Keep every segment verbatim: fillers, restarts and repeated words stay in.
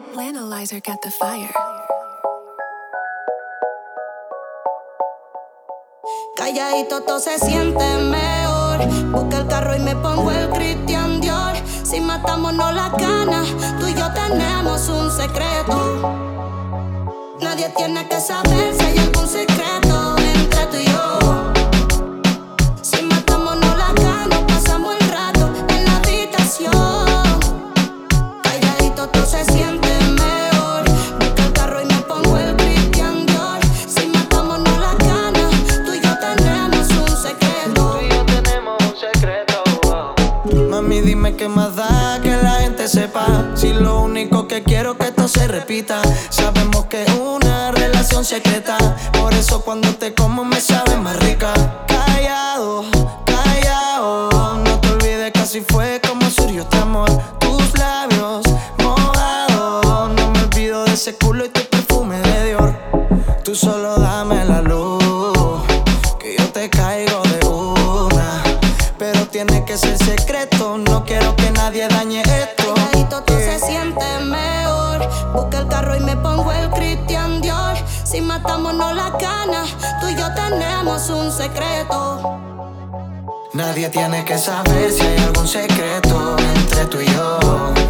Analyzer got the fire. Calladito todo se siente mejor. Busca el carro y me pongo el Christian Dior. Si matamos no la gana, tú y yo tenemos un secreto. Nadie tiene que saber si hay algún secreto entre tú y yo. Si matamos no la gana, pasamos el rato en la habitación. Calladito todo se siente mejor. Busca el carro y me pongo el Christian Dior. Si matamos no la gana, tú y yo tenemos un secreto. Tú y yo tenemos un secreto. Oh. Mami, dime qué más da que la gente sepa. Si lo único que quiero es que esto se repita. Sabemos que es una relación secreta, por eso cuando te como me sabe más rica. Callado, callado, no te olvides que así fue como surgió este amor. Tus labios mojados, no me olvido de ese culo y tu perfume de Dior. Tú solo dame la luz, que yo te caigo de una. Pero tiene que ser secreto, no quiero que nadie dañe esto. Calladito todo se siente mejor. Busca el carro y me pongo el Christian Dior. Si matamos no la gana, tú y yo tenemos un secreto. Nadie tiene que saber si hay algún secreto entre tú y yo.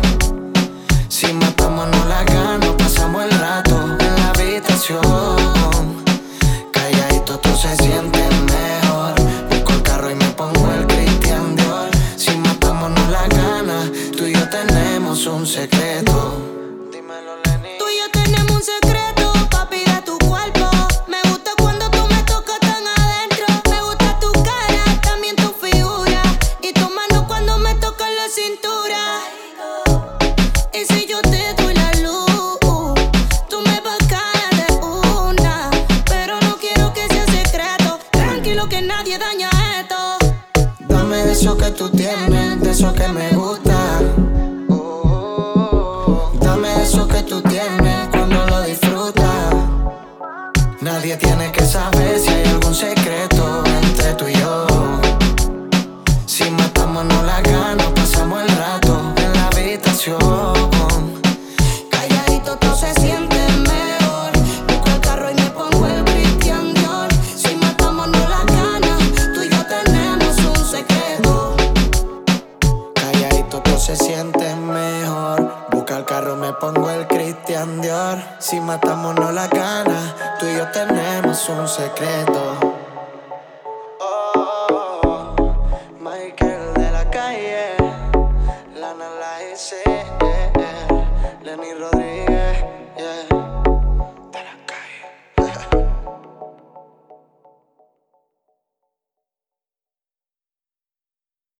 Si matamos no la gana, pasamos el rato en la habitación. Calladito todo se siente mejor. Busco el carro y me pongo el Christian Dior. Si matamos no la gana, tú y yo tenemos un secreto. Dímelo, Lenny. Tú y yo tenemos un secreto, papi, de tu cuerpo. Me gusta cuando tú me tocas tan adentro. Me gusta tu cara, también tu figura. Y tu mano cuando me tocas la cintura. Y si yo te doy la luz, tú me vas a caer de una. Pero no quiero que sea secreto. Tranquilo que nadie daña esto. Dame de eso que tú tienes, de eso que me gusta. Dame eso que tú tienes cuando lo disfrutas. Nadie tiene que saber si hay algún secreto entre tú y yo. Si matamos no la gana, pasamos el rato en la habitación. Calladito todo se siente mejor. Busco el carro y me pongo el Christian Dior. Si matamos no la gana, tú y yo tenemos un secreto. Calladito todo se siente mejor. Busca el carro, me pongo el Christian Dior. Si matamos no la gana, tú y yo tenemos un secreto. Oh, Michael de la calle, Lana la hice, Lenny Rodríguez.